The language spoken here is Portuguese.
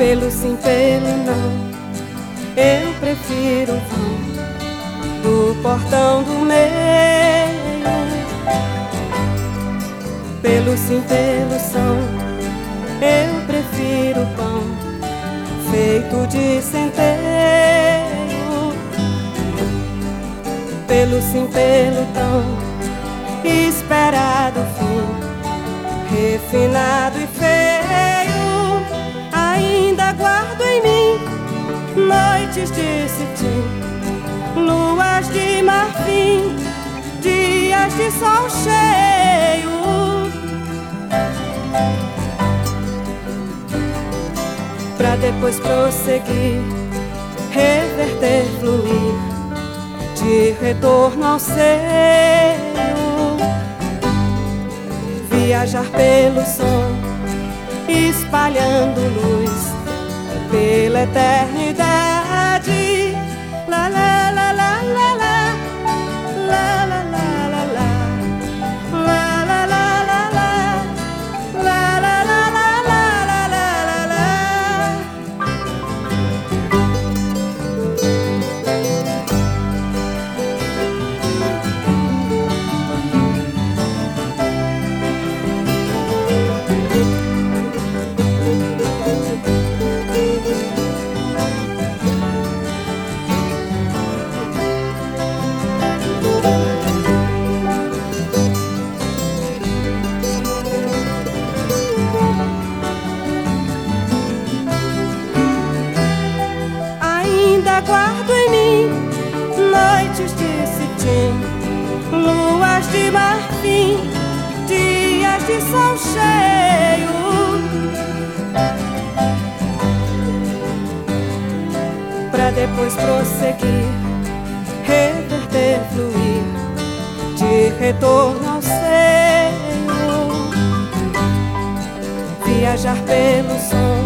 Pelo sim, pelo não, eu prefiro o vão do portão do meio. Pelo sim, pelo são, eu prefiro o pão feito de centeio. Pelo sim, pelo tão esperado fim, refinado e feio, ainda guardo em mim noites de cetim, luas de marfim, dias de sol cheio. Pra depois prosseguir, reverter, fluir, de retorno ao seio. Viajar pelo som, espalhando luz pela eternidade. La la la la la la, la la la la la, la la la la la, la la la la la la la. Guardo em mim noites de cetim, luas de marfim, dias de sol cheio. Pra depois prosseguir, reverter, fluir, de retorno ao seio. Viajar pelo som,